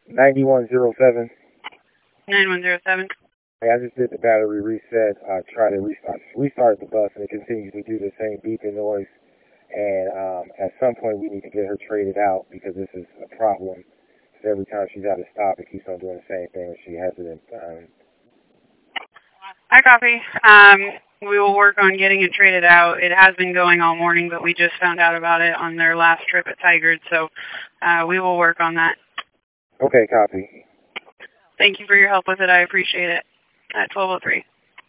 9107. 9107. Hey, I just did the battery reset. I tried to restart the bus, and it continues to do the same beeping noise. And at some point, we need to get her traded out because this is a problem. So every time she's at a stop, it keeps on doing the same thing, and she hesitant. I copy. We will work on getting it traded out. It has been going all morning, but we just found out about it on their last trip at Tigard, so we will work on that. Okay, copy. Thank you for your help with it. I appreciate it. At 1203.